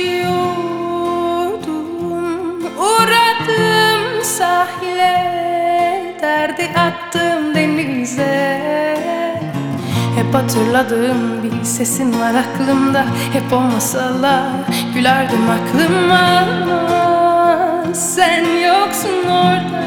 geçiyordum, uğradım sahile, derdi attım denize. Hep hatırladığım bir sesin var aklımda, hep o masallar gülerdim aklıma. Sen yoksun orada.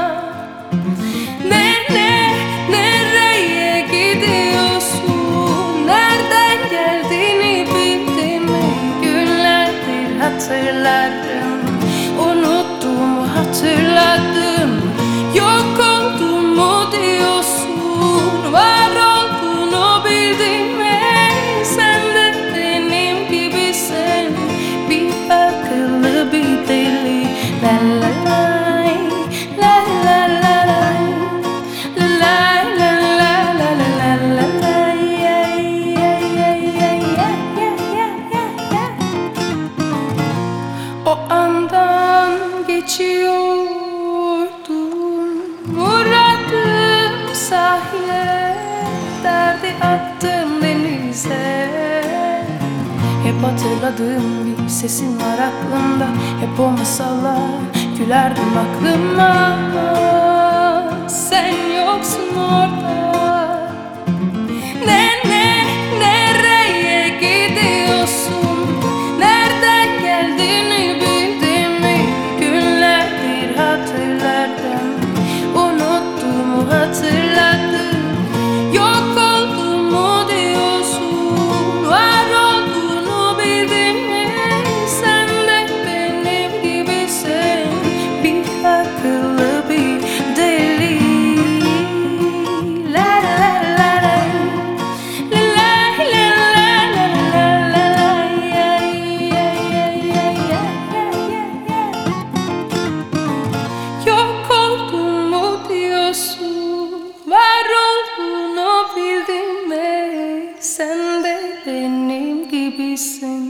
Nereye gidiyorsun? Nereden geldiğini bildim mi? Günlerdir hatırlarım, unuttuğumu hatırladım. Yok olduğumu diyorsun, var olduğunu bildim mi? Sen de benim gibisin, bir akıllı bir deli. La la lay, la la la lay, la la la la la la la, yeah yeah yeah yeah yeah yeah. O andan geçiyordum, uğradım sahile, derdi attım denize. Hep hatırladığım bir sesin var aklımda, hep o masallar gülerdim aklıma. Sen yoksun orada. Nereye gidiyorsun? Nereden geldiğini bildim mi? Günlerdir hatırladım, unuttuğumu hatırladım. Yok olduğumu diyorsun, var olduğunu bildim mi? Sen de benim gibisin, bir akıllı bir deli. La la la la, la la la la la, yeah yeah yeah yeah yeah. Yok olduğumu diyorsun, var olduğunu bildim mi? Sen de benim gibisin.